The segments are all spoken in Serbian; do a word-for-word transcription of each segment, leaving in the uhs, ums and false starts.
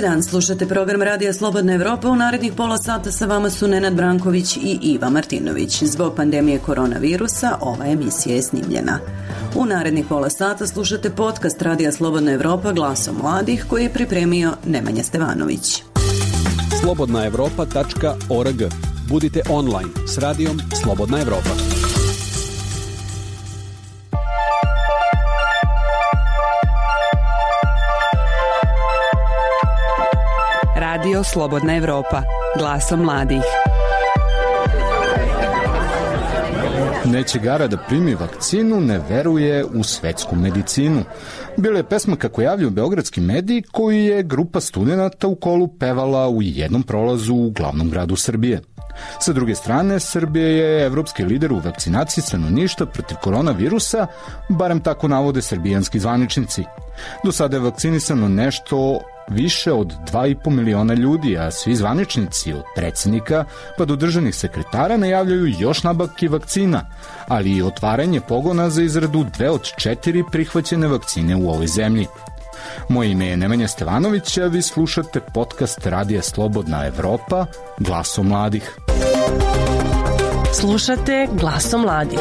dan, slušate program Radija Slobodna Evropa. U narednih pola sata sa vama su Nenad Branković i Iva Martinović. Zbog pandemije koronavirusa ova emisija je snimljena. U narednih pola sata slušate podcast Radija Slobodna Evropa glasom mladih koji je pripremio Nemanja Stevanović. slobodna evropa tačka org. Budite online s radijom Slobodna Evropa. Radio Slobodna Evropa, glasom mladih. Neće gara da primi vakcinu, ne veruje u svetsku medicinu. Bila je pesma kako javljaju beogradski mediji koju je grupa studenata u kolu pevala u jednom prolazu u glavnom gradu Srbije. Sa druge strane, Srbija je evropski lider u vakcinaciji stanovništva protiv koronavirusa, barem tako navode srbijanski zvaničnici. Do sada je vakcinisano nešto više od dva i po miliona ljudi, a svi zvaničnici od predsjednika pa do državnih sekretara najavljaju još nabavke vakcina, ali i otvaranje pogona za izradu dve od četiri prihvaćene vakcine u ovoj zemlji. Moje ime je Nemanja Stevanović, a vi slušate podcast Radija Slobodna Evropa, glasom mladih. Slušate glasom mladih.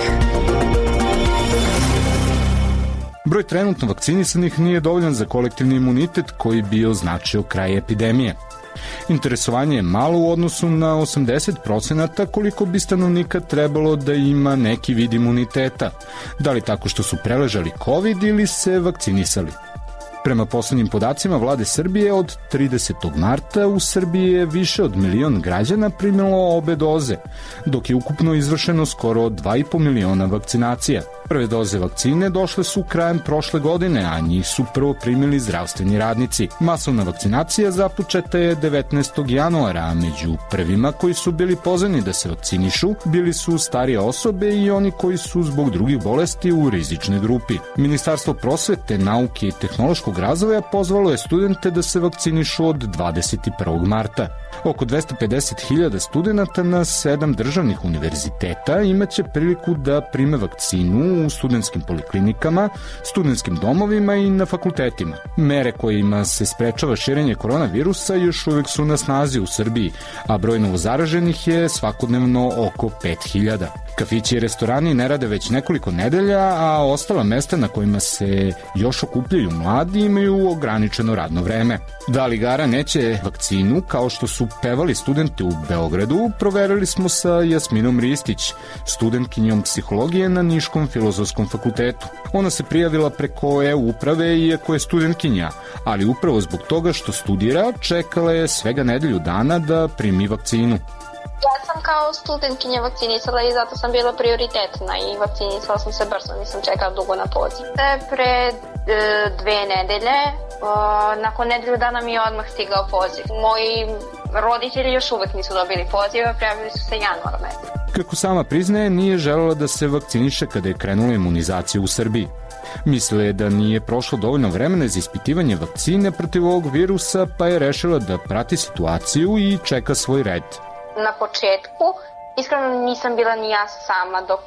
Broj trenutno vakcinisanih nije dovoljan za kolektivni imunitet koji bi označio kraj epidemije. Interesovanje je malo u odnosu na osamdeset procenata koliko bi stanovnika trebalo da ima neki vid imuniteta, da li tako što su preležali COVID ili se vakcinisali. Prema poslednjim podacima vlade Srbije, od tridesetog marta u Srbiji je više od milion građana primilo obe doze, dok je ukupno izvršeno skoro dva i po miliona vakcinacija. Prve doze vakcine došle su krajem prošle godine, a njih su prvo primili zdravstveni radnici. Masovna vakcinacija započeta je devetnaestog januara, a među prvima koji su bili pozvani da se vakcinišu bili su starije osobe i oni koji su zbog drugih bolesti u rizičnoj grupi. Ministarstvo prosvete, nauke i tehnološkog razvoja pozvalo je studente da se vakcinišu od dvadeset prvog marta. Oko dvesta pedeset hiljada studenta na sedam državnih univerziteta imaće priliku da prime vakcinu u studentskim poliklinikama, studentskim domovima i na fakultetima. Mere kojima se sprečava širenje koronavirusa još uvek su na snazi u Srbiji, a broj novozaraženih je svakodnevno oko pet hiljada. Kafići i restorani ne rade već nekoliko nedelja, a ostala mesta na kojima se još okupljaju mladi imaju ograničeno radno vreme. Da li gara neće vakcinu, kao što su pevali studenti u Beogradu, proverili smo sa Jasminom Ristić, studentkinjom psihologije na Niškom filozofskom fakultetu. Ona se prijavila preko e-uprave iako je studentkinja, ali upravo zbog toga što studira, čekala je svega nedelju dana da primi vakcinu. Ja sam kao studentkinja vakcinisala i zato sam bila prioritetna i vakcinisala sam se brzo, nisam čekala dugo na poziv. Pre e, dve nedelje, e, nakon nedelju dana mi je odmah stigao poziv. Moji roditelji još uvek nisu dobili poziv, prijavili su se januar mesec. Kako sama priznaje, nije želela da se vakciniše kada je krenula imunizacija u Srbiji. Mislila je da nije prošlo dovoljno vremena za ispitivanje vakcine protiv ovog virusa, pa je rešila da prati situaciju i čeka svoj red. Na početku, iskreno nisam bila ni ja sama dok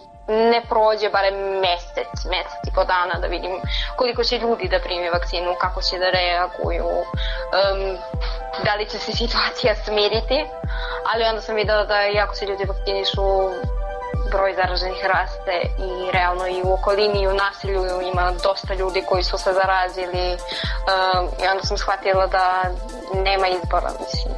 ne prođe barem mesec, mesec i po dana da vidim koliko će ljudi da primi vakcinu, kako će da reaguju, um, da li će se situacija smiriti, ali onda sam videla da iako se ljudi vakcinišu, broj zaraženih raste i realno i u okolini i u naselju ima dosta ljudi koji su se zarazili um, i onda sam shvatila da nema izbora, mislim.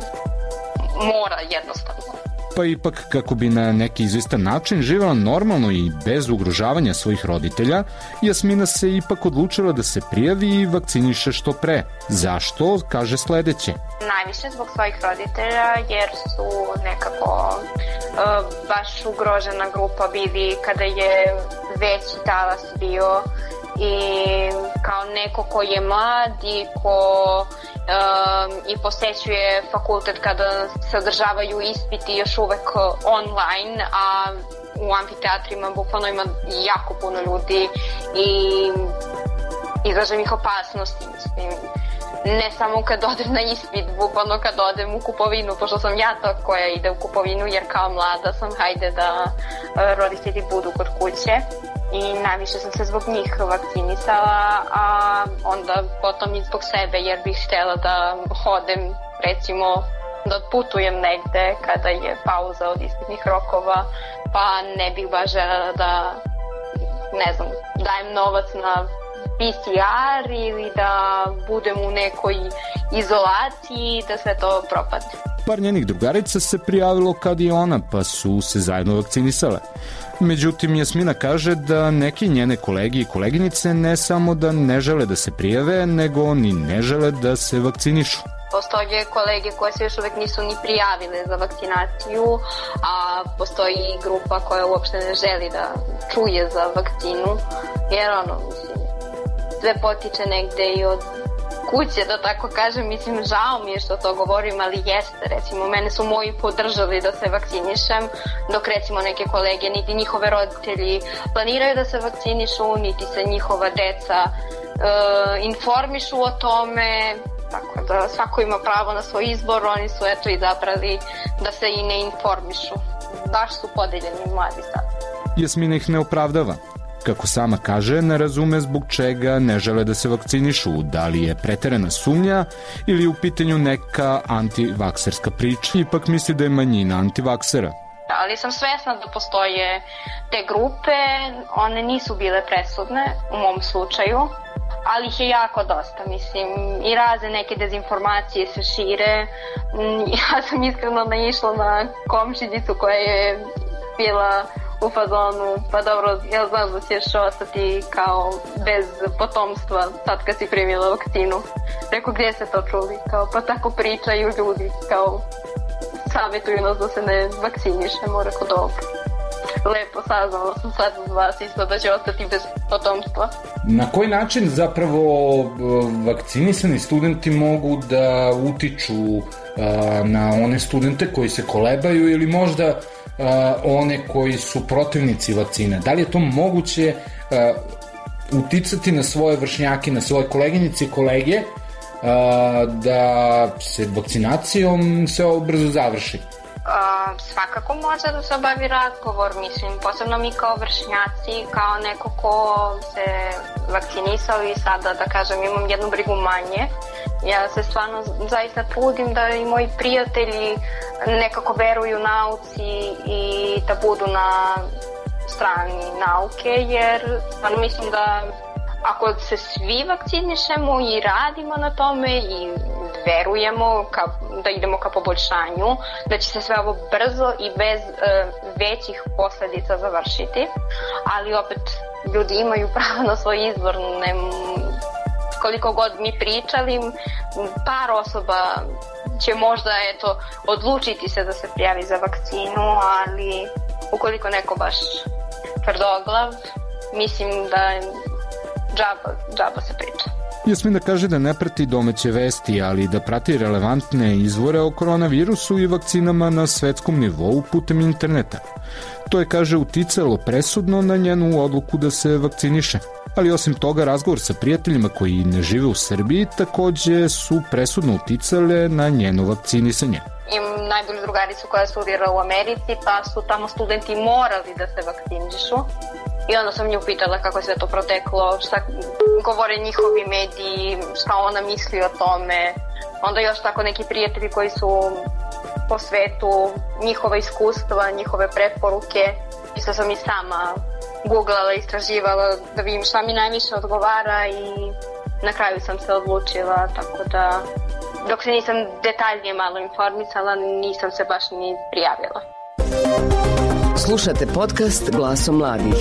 Mora jednostavno. Pa ipak, kako bi na neki izvestan način živela normalno i bez ugrožavanja svojih roditelja, Jasmina se ipak odlučila da se prijavi i vakciniše što pre. Zašto? Kaže sledeće. Najviše zbog svojih roditelja, jer su nekako uh, baš ugrožena grupa bili kada je veći talas bio i kao neko ko je mlad i ko um, i posećuje fakultet kada se održavaju ispiti još uvek online, a u amfiteatrima bukvalno ima jako puno ljudi i izlažem ih opasnosti, mislim. Ne samo kad odem na ispit, bukvalno kad odem u kupovinu, pošto sam ja ta koja ide u kupovinu, jer kao mlada sam, hajde da roditelji budu kod kuće. i najviše sam se zbog njih vakcinisala, a onda potom i zbog sebe, jer bih htjela da hodem, recimo da putujem negde kada je pauza od ispitnih rokova, pa ne bih baš želela da, ne znam, dajem novac na P C R ili da budem u nekoj izolaciji, da sve to propadne. Par njenih drugarica se prijavilo kad i ona, pa su se zajedno vakcinisale. Međutim, Jasmina kaže da neki njene kolege i koleginice ne samo da ne žele da se prijave, nego ni ne žele da se vakcinišu. Postoje kolege koje se još uvek nisu ni prijavile za vakcinaciju, a postoji i grupa koja uopšte ne želi da čuje za vakcinu, jer ono, mislim, sve potiče negde i od kuće, da tako kažem. Mislim, žao mi je što to govorim, ali jeste. Recimo, mene su moji podržali da se vakcinišem, dok recimo neke kolege, niti njihove roditelji planiraju da se vakcinišu, niti se njihova deca e, informišu o tome. Tako da svako ima pravo na svoj izbor, oni su eto izabrali da se i ne informišu. Baš su podeljeni mladi sad. Jasmina ih ne opravdava. Kako sama kaže, ne razume zbog čega ne žele da se vakcinišu, da li je preterana sumnja ili u pitanju neka antivakserska priča. Ipak misli da je manjina antivaksera. Ali sam svesna da postoje te grupe, one nisu bile presudne u mom slučaju, ali ih je jako dosta, mislim, i razne neke dezinformacije se šire. Ja sam iskreno naišla na komšinicu koja je bila u fazonu, pa dobro, ja znam da ćeš ostati kao bez potomstva sad kad si primila vakcinu. Rekao, gdje se to čuli? Kao, pa tako pričaju ljudi, kao, savjetuju nas da se ne vakcinišemo. Rekao, dobro. Lepo saznala sam sad od vas isto da će ostati bez potomstva. Na koji način zapravo vakcinisani studenti mogu da utiču na one studente koji se kolebaju ili možda one koji su protivnici vakcine? Da li je to moguće uticati na svoje vršnjake, na svoje koleginice i kolege da se vakcinacijom sve brzo završi? Uh, svakako može da se obavi razgovor, mislim, posebno mi kao vršnjaci, kao neko ko se vakcinisao i sada, da kažem, imam jednu brigu manje. Ja se stvarno zaista trudim da i moji prijatelji nekako veruju nauci i da budu na strani nauke, jer stvarno mislim da ako se svi vakcinišemo i radimo na tome i verujemo ka, da idemo ka poboljšanju, da će se sve ovo brzo i bez e, većih posledica završiti, ali opet ljudi imaju pravo na svoj izbor. Ne, koliko god mi pričali, par osoba će možda eto, odlučiti se da se prijavi za vakcinu, ali ukoliko neko baš tvrdoglav, mislim da džaba, džaba se priča. Jasmina kaže da ne prati domaće vesti, ali da prati relevantne izvore o koronavirusu i vakcinama na svetskom nivou putem interneta. To je, kaže, uticalo presudno na njenu odluku da se vakciniše. Ali osim toga, razgovor sa prijateljima koji ne žive u Srbiji takođe su presudno uticale na njeno vakcinisanje. Imam najbolju drugaricu koja studira u Americi, pa su tamo studenti morali da se vakcinišu. I onda sam nju pitala kako je sve to proteklo, šta govore njihovi mediji, šta ona misli o tome. Onda još tako neki prijatelji koji su po svetu, njihova iskustva, njihove preporuke. Isto sam i sama googlala, istraživala da vidim šta mi najviše odgovara i na kraju sam se odlučila, tako da dok se nisam detaljnije malo informisala, nisam se baš ni prijavila. Slušate podcast Glasom mladih.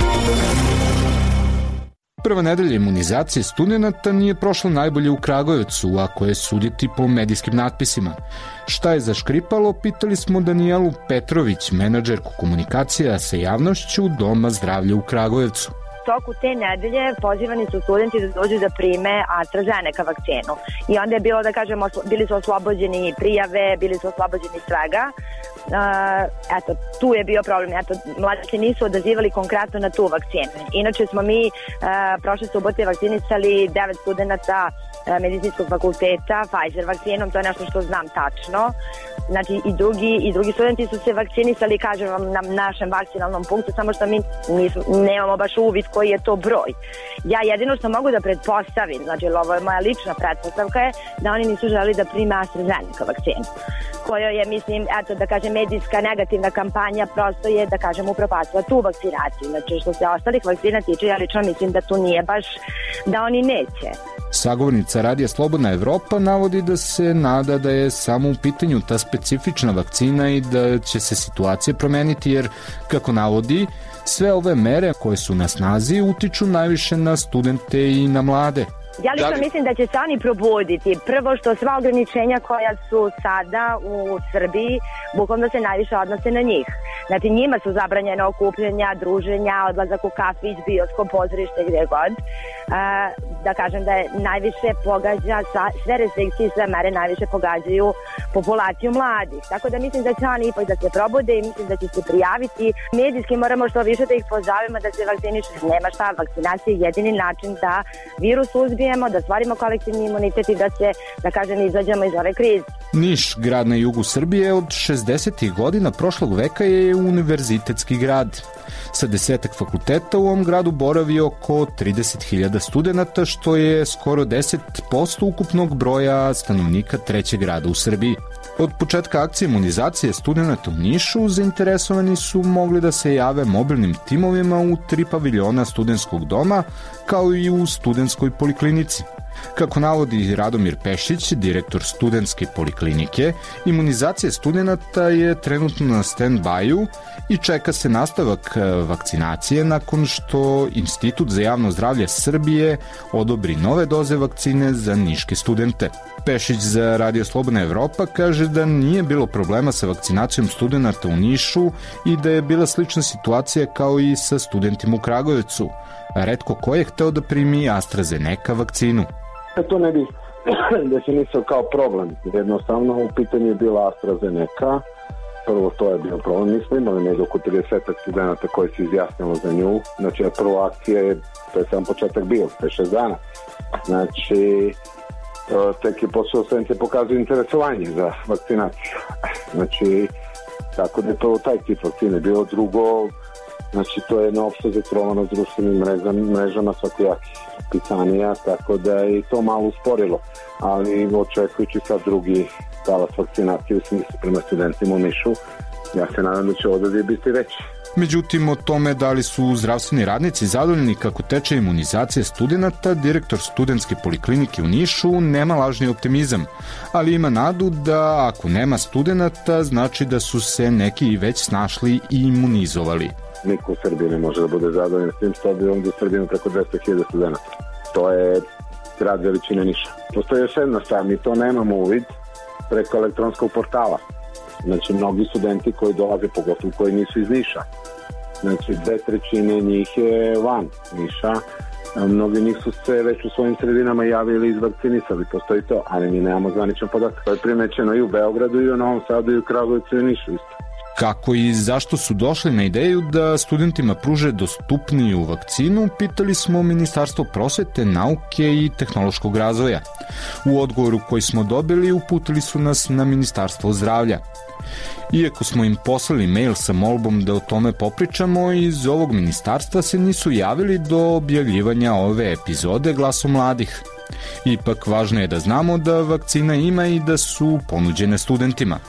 Prva nedelja imunizacije studenata nije prošla najbolje u Kragujevcu, ako je suditi po medijskim natpisima. Šta je zaškripalo, pitali smo Danijelu Petrović, menadžerku komunikacija sa javnošću Doma zdravlja u Kragujevcu. Toku te nedelje pozivani su studenti da dođu da prime AstraZeneca vakcinu. I onda je bilo, da kažemo, bili su oslobođeni prijave, bili su oslobođeni svega. eto, tu je bio problem. Eto, mladi se nisu odazivali konkretno na tu vakcinu. Inače smo mi uh, prošle subote vakcinisali devet studenta uh, medicinskog fakulteta Pfizer vakcinom, to je nešto što znam tačno. Znači i drugi, i drugi studenti su se vakcinisali, kažem vam, na našem vakcinalnom punktu, samo što mi nismo, nemamo baš uvid koji je to broj. Ja jedino što mogu da pretpostavim, znači ovo je moja lična pretpostavka, je da oni nisu želi da prime AstraZeneca vakcinu, koja je, mislim, eto da kažem, medijska negativna kampanja prosto je, da kažem, upropastila tu vakcinaciju. Znači što se ostalih vakcina tiče, ja lično mislim da tu nije baš, da oni neće. Sagovornica Radija Slobodna Evropa navodi da se nada da je samo u pitanju ta specifična vakcina i da će se situacija promeniti, jer, kako navodi, sve ove mere koje su na snazi utiču najviše na studente i na mlade. Ja lično li... mislim da će se oni probuditi. Prvo što sva ograničenja koja su sada u Srbiji, bukvalno se najviše odnose na njih. Znači njima su zabranjene okupljanja, druženja, odlazak u kafić, bioskop, pozorište, gdje god. E, da kažem da je najviše pogađa, sve restrikcije i sve mere najviše pogađaju populaciju mladih. Tako da mislim da će oni ipak da se probude i mislim da će se prijaviti. Medijski moramo što više da ih pozovemo da se vakcinišu. Nema šta, vakcinacija je jedini način da virus uzbijemo, da stvarimo kolektivni imunitet i da se, da kažem, izađemo iz ove krize. Niš, grad na jugu Srbije, od šezdesetih godina prošlog veka je univerzitetski grad. Sa desetak fakulteta u ovom gradu boravi oko trideset hiljada studenta, što je skoro deset posto ukupnog broja stanovnika trećeg grada u Srbiji. Od početka akcije imunizacije studenta u Nišu zainteresovani su mogli da se jave mobilnim timovima u tri paviljona studentskog doma, kao i u studentskoj poliklinici. Kako navodi Radomir Pešić, direktor studentske poliklinike, imunizacija studenta je trenutno na stand-by-u i čeka se nastavak vakcinacije nakon što Institut za javno zdravlje Srbije odobri nove doze vakcine za niške studente. Pešić za Radio Slobodna Evropa kaže da nije bilo problema sa vakcinacijom studenta u Nišu i da je bila slična situacija kao i sa studentima u Kragujevcu. Retko ko je hteo da primi AstraZeneca vakcinu. To ne bi definisao kao problem. Jednostavno u pitanju je bila AstraZeneca. Prvo to je bio problem. Mi smo imali nego oko trideset studenta koji se izjasnilo za nju. Znači, prva akcija je, to je sam početak bio, pre šest dana. Znači, tek je posao studenti pokazuju interesovanje za vakcinaciju. Znači, tako da je to taj tip vakcine. Bilo drugo, znači to je jedno opšte zatrovano s društvenim mrežama, mrežama svakojakih pitanija, tako da je to malo usporilo, ali očekujući sad drugi talas vakcinacije u smislu prema studentima u Nišu, ja se nadam da će odaziv biti veći. Međutim, o tome da li su zdravstveni radnici zadovoljni kako teče imunizacija studenta, direktor studentske poliklinike u Nišu nema lažni optimizam, ali ima nadu da ako nema studenta, znači da su se neki već snašli i imunizovali. Niko u Srbiji ne može da bude zadovoljan s tim što bi ovdje u Srbiji ima preko dvesta hiljada studenta. To je grad veličine Niša. Postoji još jedna stvar, mi to nemamo uvid preko elektronskog portala. Znači, mnogi studenti koji dolaze, pogotovo koji nisu iz Niša. Znači, dve trećine njih je van Niša. Mnogi njih su se već u svojim sredinama javili i izvakcinisali, postoji to, ali mi nemamo zvaničan podatak. To je primećeno i u Beogradu, i u Novom Sadu, i u Kragujevcu, i u Nišu isto. Kako i zašto su došli na ideju da studentima pruže dostupniju vakcinu, pitali smo Ministarstvo prosvete, nauke i tehnološkog razvoja. U odgovoru koji smo dobili uputili su nas na Ministarstvo zdravlja. Iako smo im poslali mail sa molbom da o tome popričamo, iz ovog ministarstva se nisu javili do objavljivanja ove epizode Glasom mladih. Ipak važno je da znamo da vakcina ima i da su ponuđene studentima.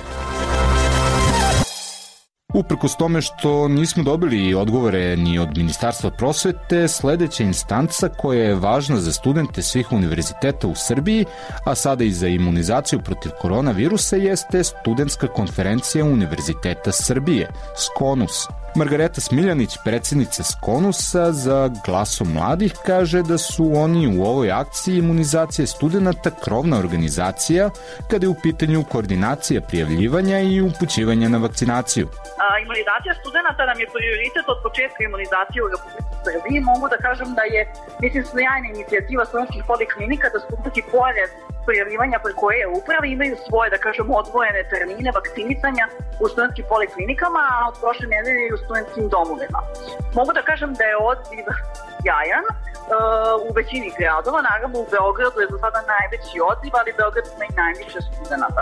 Uprkos tome što nismo dobili odgovore ni od Ministarstva prosvete, sledeća instanca koja je važna za studente svih univerziteta u Srbiji, a sada i za imunizaciju protiv koronavirusa, jeste Studentska konferencija Univerziteta Srbije, SKONUS. Margareta Smiljanić, predsjednica SKONUS-a za Glasom mladih, kaže da su oni u ovoj akciji imunizacije studenta krovna organizacija kada je u pitanju koordinacija prijavljivanja i upućivanja na vakcinaciju. A, imunizacija studenta nam je prioritet od početka imunizacije u Republici Srbiji. Mogu da kažem da je, mislim, sjajna inicijativa studentskih poliklinika da studenti pored prijavljivanja preko e-uprave imaju svoje, da kažem, odvojene termine vakcinisanja u studentskim poliklinikama, a od prošle nedelje i u studentskim domovima. Mogu da kažem da je odziv jajan u većini gradova, naravno u Beogradu je za sada najveći odziv, ali Beograd ima i najviše studenta.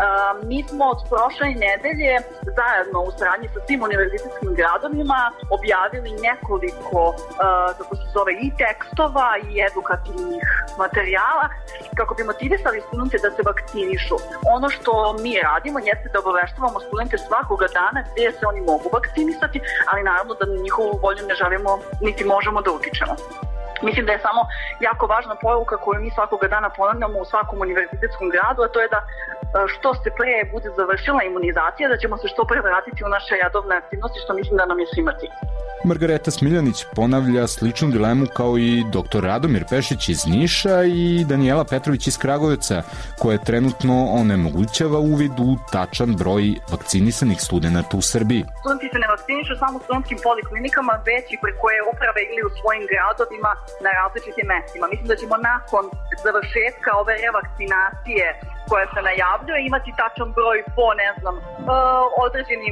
Mi smo od prošle nedelje zajedno u saradnji sa svim univerzitetskim gradovima objavili nekoliko, kako se zove, i tekstova i edukativnih materijala kako bi motivisali studente da se vakcinišu. Ono što mi radimo jeste da obaveštavamo studente svakoga dana gdje se oni mogu vakcinisati, ali naravno da na njihovu volju ne želimo niti možemo da utičemo. Mislim da je samo jako važna poruka koju mi svakoga dana ponavljamo u svakom univerzitetskom gradu, a to je da što se pre bude završila imunizacija, da ćemo se što pre vratiti u naše redovne aktivnosti, što mislim da nam je svima cilj. Margareta Smiljanić ponavlja sličnu dilemu kao i doktor Radomir Pešić iz Niša i Danijela Petrović iz Kragujevca, koja trenutno onemogućava uvid u tačan broj vakcinisanih studenata u Srbiji. Studenti se ne vakcinišu samo u studentskim poliklinikama, već i preko e-uprave ili u svojim gradovima na različitim mestima. Mislim da ćemo nakon završetka ove revakcinacije koja se najavljuje imati tačan broj po, ne znam, određenim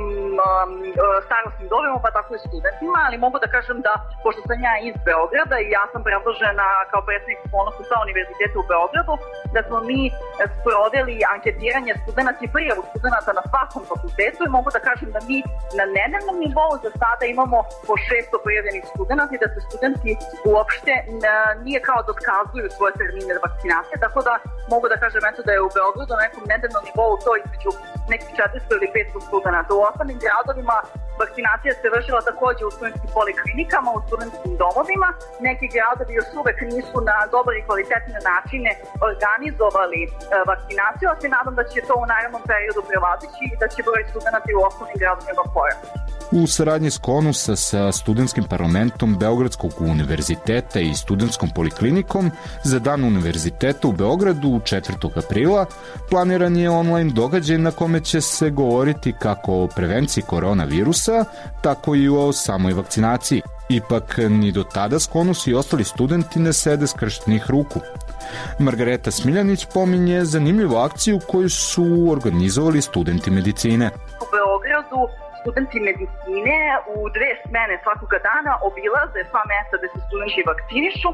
starostnim dobima, pa tako i studentima, ali mogu da kažem da, pošto sam ja iz Beograda i ja sam predložena kao predsednik Ponosu sa univerziteta u Beogradu, da smo mi sproveli anketiranje studenta i prijavu studenta na svakom fakultetu i mogu da kažem da mi na nedeljnom nivou za sada imamo po šesto prijavljenih studenta i da se studenti uopšte nije kao da otkazuju svoje termine vakcinacije, tako da mogu da kažem eto da je u Beogradu na nekom nedeljnom nivou to između nekih četiristo ili petsto studenta. U ostalim gradovima vakcinacija se vršila takođe u studentskim poliklinikama, u studentskim domovima. Neki gradovi još uvek nisu na dobar i kvalitetne načine organizovali e, vakcinaciju, a se nadam da će to u narednom periodu prevazići i da će broj studenta u osnovnim gradovima porasti. U saradnji s Konusa sa studentskim parlamentom Beogradskog univerziteta i studentskom poliklinikom za Dan univerziteta u Beogradu četvrtog aprila planiran je online događaj na kome će se govoriti kako o prevenciji koronavirusa, tako i o samoj vakcinaciji. Ipak, ni do tada Konus i ostali studenti ne sede skrštenih ruku. Margareta Smiljanić pominje zanimljivu akciju koju su organizovali studenti medicine. U Beogradu studenti medicine u dve smene svakoga dana obilaze sva mesta gde se studenti vakcinišu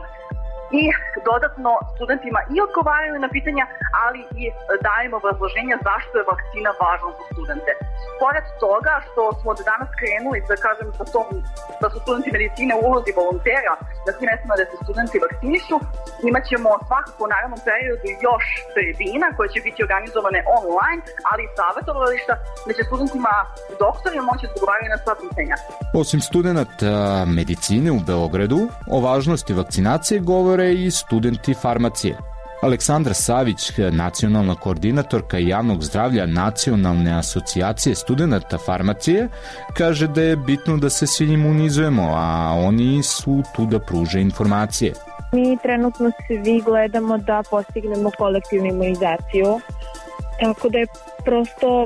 i dodatno studentima i odgovaraju na pitanja, ali i dajemo obrazloženja zašto je vakcina važna za studente. Pored toga što smo od danas krenuli, da kažem, sa tom, da su studenti medicine u ulozi volontera na svim mestima da se studenti vakcinišu, imat ćemo svakako u narednom periodu još tribina koje će biti organizovane online, ali i savjetovališta da će studentima doktorima moći da odgovaraju na sva pitanja. Osim studenta medicine u Beogradu, o važnosti vakcinacije govore i studenti farmacije. Aleksandra Savić, nacionalna koordinatorka javnog zdravlja Nacionalne asocijacije studenta farmacije, kaže da je bitno da se svi imunizujemo, a oni su tu da pruže informacije. Mi trenutno svi gledamo da postignemo kolektivnu imunizaciju, tako da je prosto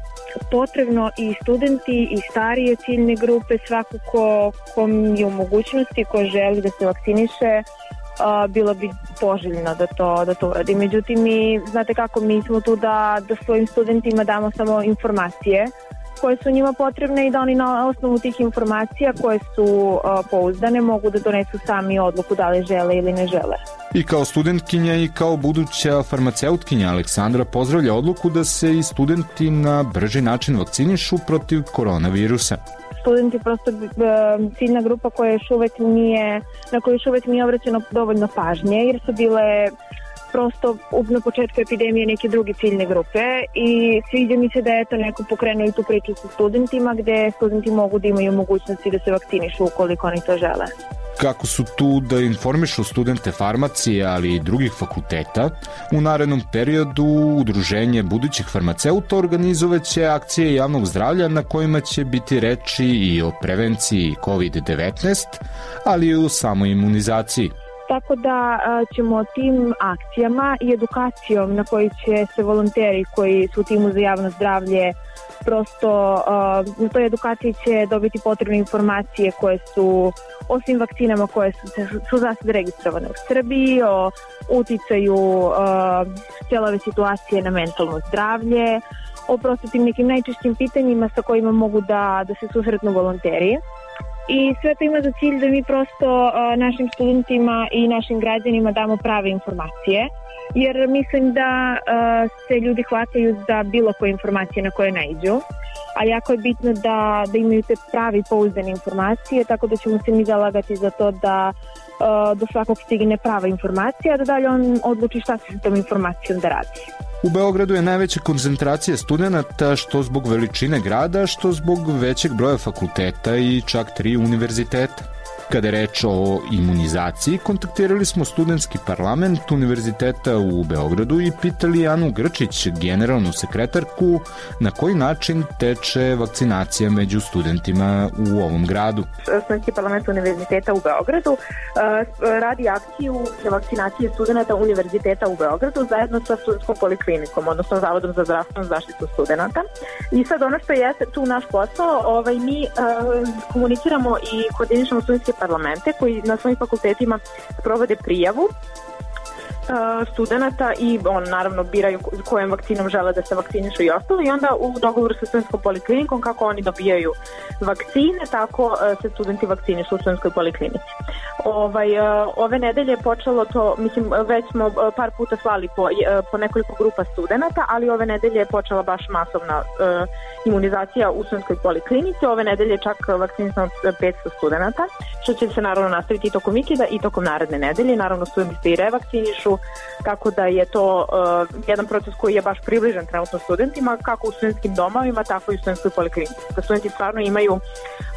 potrebno i studenti i starije ciljne grupe, svako ko, ko je u mogućnosti, ko želi da se vakciniše, Uh, bilo bi poželjno da to, da to uradi. Međutim, mi, znate kako, mi smo tu da, da svojim studentima damo samo informacije koje su njima potrebne i da oni na osnovu tih informacija koje su uh, pouzdane mogu da donesu sami odluku da li žele ili ne žele. I kao studentkinja i kao buduća farmaceutkinja Aleksandra pozdravlja odluku da se i studenti na brži način vakcinišu protiv koronavirusa. Studenti prosto ciljna grupa koja još uvek nije, na koju još uvek nije obraćeno dovoljno pažnje, jer su bile prosto na početku epidemije neke druge ciljne grupe i sviđa mi se da je to neko pokrenuo i tu priču sa studentima gde studenti mogu da imaju mogućnosti da se vakcinišu ukoliko oni to žele. Kako su tu da informišu studente farmacije, ali i drugih fakulteta, u narednom periodu Udruženje budućih farmaceuta organizovaće akcije javnog zdravlja na kojima će biti reči i o prevenciji kovid devetnaest, ali i o samoj imunizaciji. Tako da ćemo tim akcijama i edukacijom na kojoj će se volonteri koji su u timu za javno zdravlje prosto na toj edukaciji će dobiti potrebne informacije koje su o svim vakcinama koje su, su za sad registrovane u Srbiji, o uticaju cijele ove situacije na mentalno zdravlje, o prosto tim nekim najčešćim pitanjima sa kojima mogu da, da se susretnu volonteri. I sve to ima za cilj da mi prosto uh, našim studentima i našim građanima damo prave informacije, jer mislim da uh, se ljudi hvataju za bilo koje informacije na koje naiđu, a jako je bitno da, da imaju te pravi pouzdane informacije, tako da ćemo se mi zalagati za to da uh, do svakog stigne prava informacija, a da dalje on odluči šta se s tom informacijom da radi. U Beogradu je najveća koncentracija studenata što zbog veličine grada, što zbog većeg broja fakulteta i čak tri univerziteta. Kada je reč o imunizaciji, kontaktirali smo studentski parlament Univerziteta u Beogradu i pitali Anu Grčić, generalnu sekretarku, na koji način teče vakcinacija među studentima u ovom gradu. Studentski parlament Univerziteta u Beogradu radi akciju vakcinacije studenta Univerziteta u Beogradu zajedno sa studentskom poliklinikom, odnosno Zavodom za zdravstvenu zaštitu studenta. I sad ono što je tu naš posao, ovaj, mi uh, komuniciramo i koordinišemo studentske parlamente koji na svojim fakultetima provode prijavu studenta i on naravno biraju kojom vakcinom žele da se vakcinišu i ostalo i onda u dogovoru sa studentskom poliklinikom kako oni dobijaju vakcine, tako se studenti vakcinišu u studentskoj poliklinici. Ovaj, ove nedelje je počelo to, mislim već smo par puta slali po, po nekoliko grupa studenta, ali ove nedelje je počela baš masovna uh, imunizacija u studentskoj poliklinici. Ove nedelje je čak vakcinisano petsto studenta, što će se naravno nastaviti i tokom vikenda i tokom naredne nedelje. Naravno studenti se i revakcinišu, tako da je to uh, jedan proces koji je baš približan trenutno studentima, kako u studentskim domovima, tako i u studentskoj poliklinici. Da studenti stvarno imaju uh,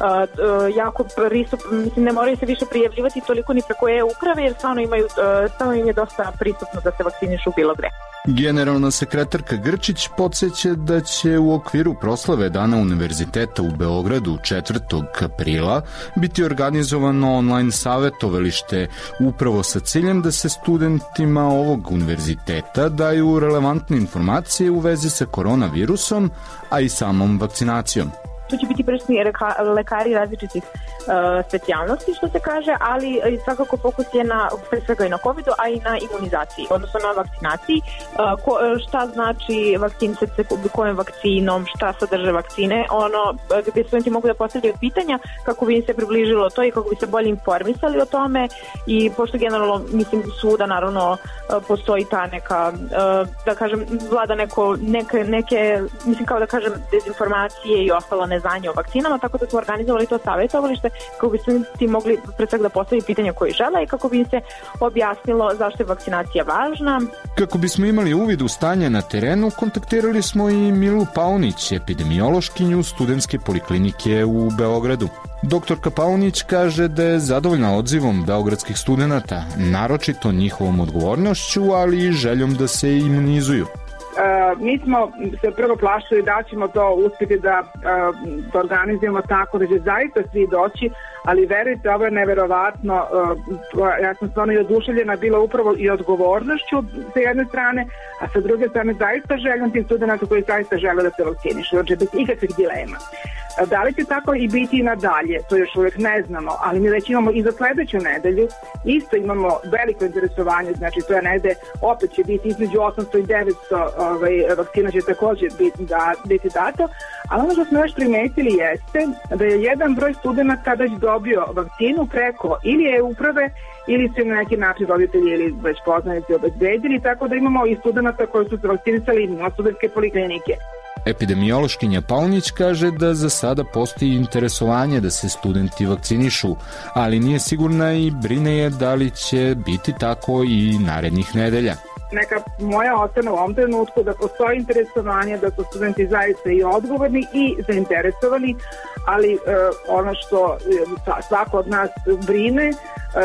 uh, jako pristup, mislim ne moraju se više prijavljivati toliko ni preko e-uprave, jer stvarno imaju, uh, stvarno im je dosta pristupno da se vakcinišu bilo gde. Generalna sekretarka Grčić podsjeća da će u okviru proslave Dana Univerziteta u Beogradu četvrtog aprila biti organizovano online savetovalište upravo sa ciljem da se studentima ovog univerziteta daju relevantne informacije u vezi sa koronavirusom, a i samom vakcinacijom. Tu će biti prisutni lekari različitih uh, specijalnosti, što se kaže, ali svakako fokus je na, pre svega i na covidu, a i na imunizaciji, odnosno na vakcinaciji. Uh, ko, šta znači vakcinisati kojom vakcinom, šta sadrže vakcine, ono gde studenti mogu da postavljaju pitanja kako bi im se približilo to i kako bi se bolje informisali o tome i pošto generalno, mislim, svuda naravno postoji ta neka, uh, da kažem, vlada neko, neke, neke, mislim kao da kažem, dezinformacije i ostalo ne znanje o vakcinama, tako da smo organizovali to savjetovalište kako bi studenti mogli pre svega da postavljaju pitanja koje žele i kako bi im se objasnilo zašto je vakcinacija važna. Kako bismo imali uvid u stanje na terenu, kontaktirali smo i Milu Paunić, epidemiološkinju studentske poliklinike u Beogradu. Doktorka Paunić kaže da je zadovoljna odzivom beogradskih studenata, naročito njihovom odgovornošću, ali i željom da se imunizuju. Uh, mi smo se prvo plašili da ćemo to uspjeti da, uh, da organizujemo tako da će zaista svi doći, ali verujte, ovo je neverovatno. Uh, ja sam stvarno i oduševljena bila upravo i odgovornošću sa jedne strane, a sa druge strane zaista željom tih studenta koji zaista žele da se vakcinišu, znači bez ikakvih dilema. Da li će tako i biti i nadalje, to još uvijek ne znamo, ali mi već imamo i za sledeću nedelju, isto imamo veliko interesovanje, znači to je negde, opet će biti između osamsto i devetsto ovaj, vakcina će također biti, da, biti dato, ali ono što smo još primetili jeste da je jedan broj studenta već dobio vakcinu preko ili e-uprave ili su na neki način roditelji ili već poznanici obezbedili, tako da imamo i studenta koji su se vakcinisali na studentske poliklinike. Epidemiološkinja Paunić kaže da za sada postoji interesovanje da se studenti vakcinišu, ali nije sigurna i brine je da li će biti tako i narednih nedelja. Neka moja ocena u ovom trenutku da postoji interesovanje, da su studenti zaista i odgovorni i zainteresovani, ali e, ono što e, svako od nas brine, e,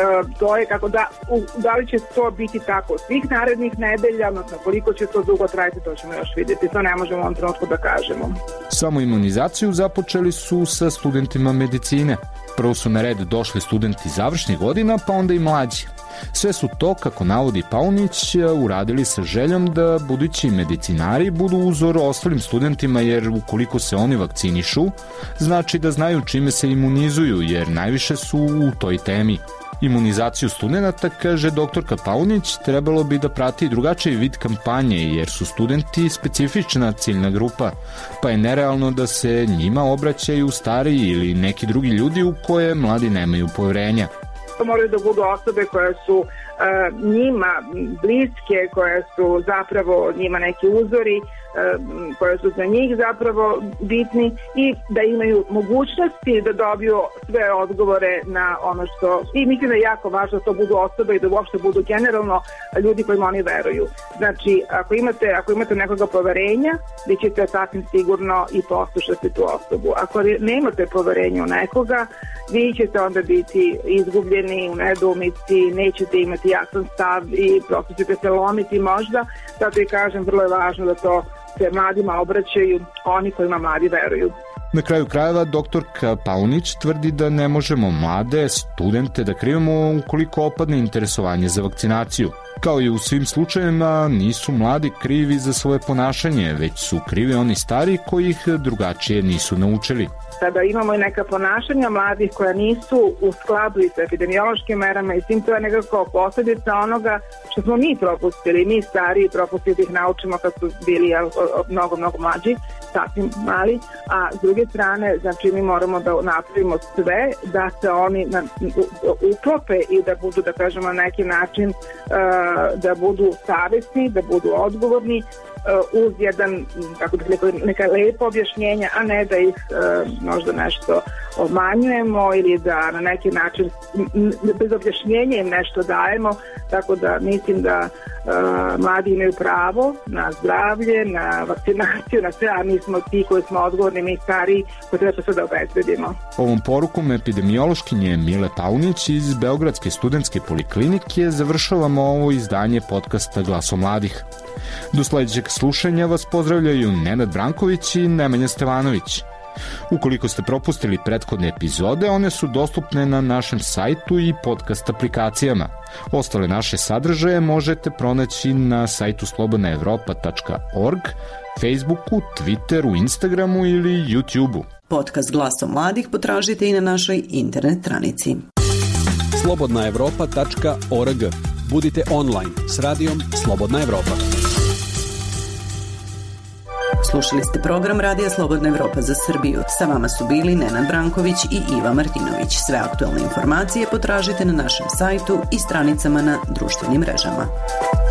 to je kako da, u, da li će to biti tako svih narednih nedelja, odnosno koliko će to dugo trajati, to ćemo još vidjeti, to ne možemo u ovom trenutku da kažemo. Samo imunizaciju započeli su sa studentima medicine. Prvo su na red došli studenti završnih godina, pa onda i mlađi. Sve su to, kako navodi Paunić, uradili sa željom da budući medicinari budu uzor ostalim studentima, jer ukoliko se oni vakcinišu, znači da znaju čime se imunizuju, jer najviše su u toj temi. Imunizaciju studenta, kaže doktorka Paunić, trebalo bi da prati drugačiji vid kampanje, jer su studenti specifična ciljna grupa, pa je nerealno da se njima obraćaju stariji ili neki drugi ljudi u koje mladi nemaju poverenja. To moraju da budu osobe koje su uh, njima bliske, koje su zapravo njima neki uzori, uh, koje su za njih zapravo bitni i da imaju mogućnosti da dobiju sve odgovore na ono što... I mislim da je jako važno da to budu osobe i da uopšte budu generalno ljudi kojima oni veruju. Znači, ako imate, ako imate nekoga poverenja, vi ćete sasvim sigurno i poslušati tu osobu. Ako nemate poverenja u nekoga, vi ćete onda biti izgubljeni u nedoumici, nećete imati jasan stav i prosto ćete se lomiti možda. Zato i kažem, vrlo je važno da to se mladima obraćaju oni kojima mladi veruju. Na kraju krajeva, doktorka Paunić tvrdi da ne možemo mlade studente da krivimo ukoliko opadne interesovanje za vakcinaciju. Kao i u svim slučajevima, nisu mladi krivi za svoje ponašanje, već su krivi oni stari koji ih drugačije nisu naučili. Sada imamo i neka ponašanja mladih koja nisu u skladu i sa epidemiološkim merama i svim, to je nekako posljedica onoga što smo mi propustili, mi stariji propustili da ih naučimo kad su bili ja, mnogo, mnogo mlađi, sasvim mali, a s druge strane, znači mi moramo da napravimo sve da se oni na, uklope i da budu, da kažemo, na neki način uh, da budu savjesni, da budu odgovorni, uz jedan, kako bih rekao, neka lepa objašnjenja, a ne da ih uh, možda nešto obmanjujemo ili da na neki način bez objašnjenja im nešto dajemo, tako da mislim da uh, mladi imaju pravo na zdravlje, na vakcinaciju, na sve, a mi smo ti koji smo odgovorni, mi stariji, koji treba to sve da obezbedimo. Ovom porukom epidemiološkinje Mile Paunić iz Beogradske studentske poliklinike završavamo ovo izdanje podcasta Glaso mladih. Do sledećeg slušanja vas pozdravljaju Nenad Branković i Nemanja Stevanović. Ukoliko ste propustili prethodne epizode, one su dostupne na našem sajtu i podcast aplikacijama. Ostale naše sadržaje možete pronaći na sajtu slobodna evropa tačka org, Facebooku, Twitteru, Instagramu ili YouTubeu. Podcast Glaso mladih potražite i na našoj internet stranici. slobodna evropa tačka org. Budite online s radijom Slobodna Evropa. Slušali ste program Radija Slobodna Evropa za Srbiju. Sa vama su bili Nenad Branković i Iva Martinović. Sve aktualne informacije potražite na našem sajtu i stranicama na društvenim mrežama.